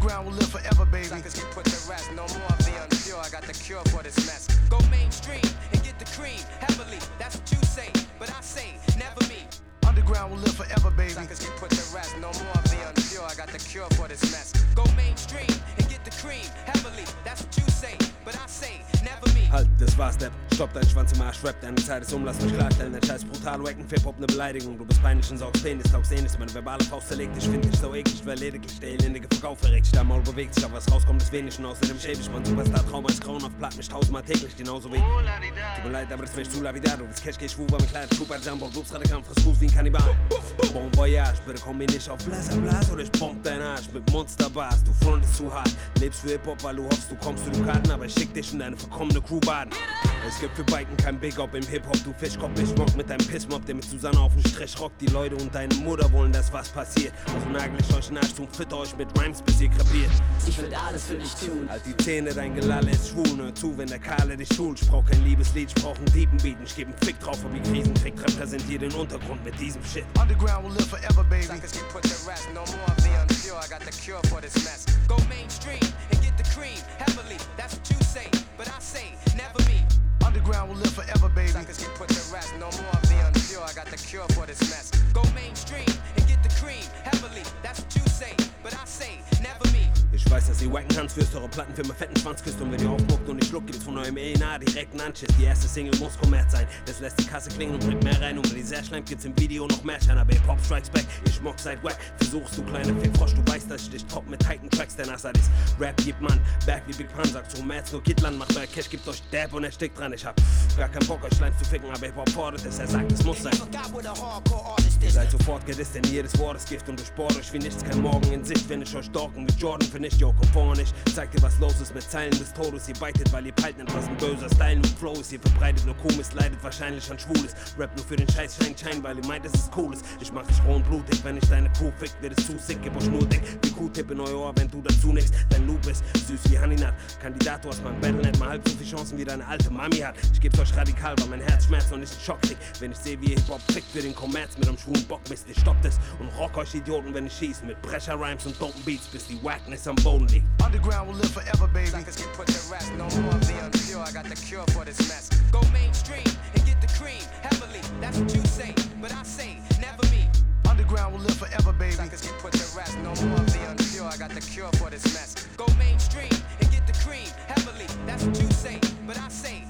Underground will live forever, baby. Suckers get put to rest, no more of the unpure. I got the cure for this mess. Go mainstream and get the cream heavily. That's what you say, but I say never me. Underground will live forever, baby. Suckers get put to rest, no more of the unpure. I got the cure for this mess. Go mainstream and get the cream heavily. That's what you say, but I say never me. Halt, das war's, Depp. Stopp dein Schwanz im Arsch, Rap, deine Zeit ist lass mich klarstellen. Dein scheiß brutal wacken, Hip-Hop, ne Beleidigung. Du bist peinlich und saugst Penis, taugst eh nichts. Meine verbale Faust zerlegt dich, find ich so eklig. Weil lediglich der elendige Verkauf verregt sich, der Maul bewegt sich. Aber was rauskommt, ist wenig und außerdem schäb ich. Mein Superstar, Traum als Grauen auf Platt, mich tausendmal täglich, genauso wie. Tut mir leid, aber das wär ich zu lapidar. Du willst Cash, geh schwur, war mit Kleid, Schuber, Jumbo, Blutradikant, friss Fuß wie ein Kannibal. Bon Voyage, bitte komm mir nicht auf Blas oder ich bomb deinen Arsch mit Monsterbars. Du frontest zu hart, lebst für Hip-Hop, weil du hoffst, du kommst zu den Karten, aber ich schick dich in deine verkommene Crew baden. Es gibt für Biken kein Big-Up im Hip-Hop, du Fischkopf, ich mock mit deinem Pissmob, der mit Susanne auf den Strich rockt. Die Leute und deine Mutter wollen, dass was passiert. Also nagel ich euch in Arsch und fütter euch mit Rhymes, bis ihr krepiert. Ich will alles für dich tun. Halt die Zähne, dein Gelalle ist schwul, hör zu, wenn der Kahle dich schult. Ich brauch kein Liebeslied, ich brauch einen Diepenbeat. Ich geb einen Fick drauf, ob ihr Krisen kriegt, repräsentiert den Untergrund mit diesem Shit. Underground will live forever, baby. Suckers get put to rest, no more of the unpure. I got the cure for this mess. Go mainstream and get the cream heavily. That's what you say, but I say never me. Underground will live forever, baby. Suckers get put to rest, no more of the unpure. I got the cure for this mess. Go mainstream and get the cream heavily. That's what you say, but I say never me. Ich weiß, dass ihr wacken Hans fürs eure Platten für meinen fetten Schwanz küsst. Und wenn ihr aufmuckt und ich schluck, gibt's von eurem ENA direkt einen Anschiss. Die erste Single muss Kommerz sein, das lässt die Kasse klingen und bringt mehr rein. Und wenn die sehr schleimt, gibt's im Video noch mehr Schein. Aber Hip-Hop strikes back, ich mock seit wack. Versuchst du kleiner Fickfrosch, du weißt, dass ich dich top mit tighten Tracks. Der Nasser ist Rap gibt man, back wie Big Pun, sagt so Mats, nur Kitland, macht euer Cash, gibt euch Dab und er steckt dran. Ich hab gar keinen Bock, euch Schleim zu ficken, aber Hip-Hop fordert es, er sagt, es muss sein. Ihr seid sofort gedisst, denn jedes Wort ist Gift und durchbohrt euch wie nichts, kein Morgen in Sicht. Wenn ich euch dorken mit Jordan, finisht yo, komm vor nicht. Zeigt dir, was los ist mit Zeilen des Todes. Ihr beitet, weil ihr peilt nicht, was ein böser Style und Flow ist. Ihr verbreitet nur Komisch, leidet wahrscheinlich an Schwules. Rap nur für den Scheiß, Schein, weil ihr meint, es ist cool ist. Ich mach dich roh und blutig, wenn ich deine Crew fick, wird es zu sick. Gib euch nur dick, wie Q-Tip in euer Ohr, wenn du dazu nickst. Dein Loop ist süß wie Honeynut. Kandidat, du hast beim Battle nicht mal halb so viele Chancen, wie deine alte Mami hat. Ich geb's euch radikal, weil mein Herz schmerzt und ich einen Schock krieg. Wenn ich seh, wie ihr Hip-Hop fickt für den Kommerz mit einem schwulen Bockmist. Ich stoppt es und rock euch Idioten, wenn ich schieß. Mit Pressure-Rhymes und dopen Beats, bis die Wackness am Boden liegt. Underground will live forever, baby. Suckers get put to rest, no more of the unpure. I got the cure for this mess. Go mainstream and get the cream heavily. That's what you say, but I say never me. Underground will live forever, baby. Suckers get put to rest, no more of the unpure. I got the cure for this mess. Go mainstream and get the cream heavily. That's what you say, but I say